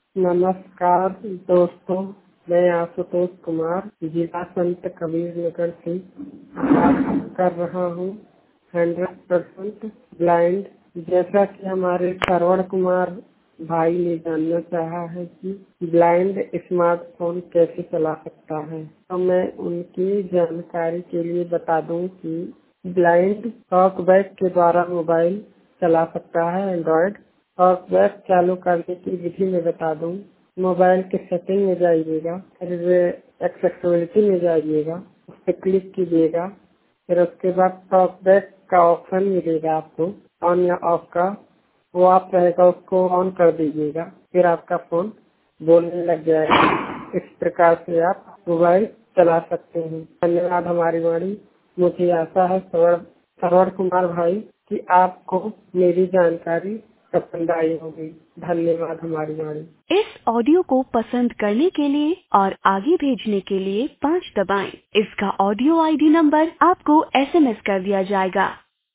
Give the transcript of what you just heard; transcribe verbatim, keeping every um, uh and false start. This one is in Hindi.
नमस्कार दोस्तों, मैं आशुतोष कुमार जिला संत कबीर नगर से बात कर रहा हूँ। Hundred percent blind. जैसा कि हमारे श्रवण कुमार भाई ने जानना चाहा है कि ब्लाइंड स्मार्टफोन कैसे चला सकता है, तो मैं उनकी जानकारी के लिए बता दूं कि ब्लाइंड टॉकबैक के द्वारा मोबाइल चला सकता है एंड्रॉयड। और वेब चालू करने की विधि में बता दूं, मोबाइल के सेटिंग में जाइएगा, फिर एक्सेसिबिलिटी में जाइएगा, उस पर क्लिक कीजिएगा। फिर उसके बाद टॉक बैक का ऑप्शन मिलेगा आपको ऑन या ऑफ का, वो आप रहेगा उसको ऑन कर दीजिएगा। फिर आपका फोन बोलने लग जाएगा। इस प्रकार से आप मोबाइल चला सकते हैं। धन्यवाद हमारी वाणी। मुझे आशा है श्रवण श्रवण कुमार भाई कि आपको मेरी जानकारी पसंद आई होगी। धन्यवाद हमारी वाणी। इस ऑडियो को पसंद करने के लिए और आगे भेजने के लिए पाँच दबाएं। इसका ऑडियो आईडी नंबर आपको एसएमएस कर दिया जाएगा।